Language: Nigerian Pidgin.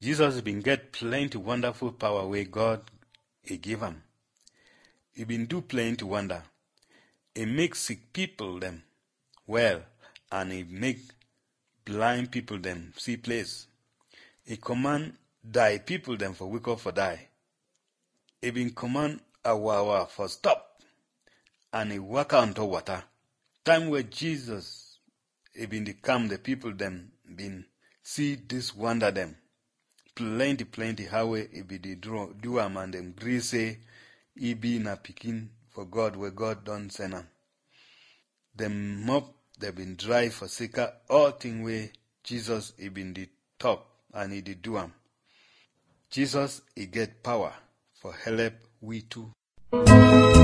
Jesus been get plenty wonderful power where God he give him. He been do plenty wonder. He make sick people them well, and he make blind people them see place. He command die people them for wake up for die. He been command awawa for stop, and he walk out into water. Time where Jesus he been the calm the people them been see this wonder them. Plenty how he be the do am and them agree say he be na pikin for God where God don't send him. Them mop they been dry for sika all thing where Jesus he been the top and he did do am. Jesus he get power for help we too.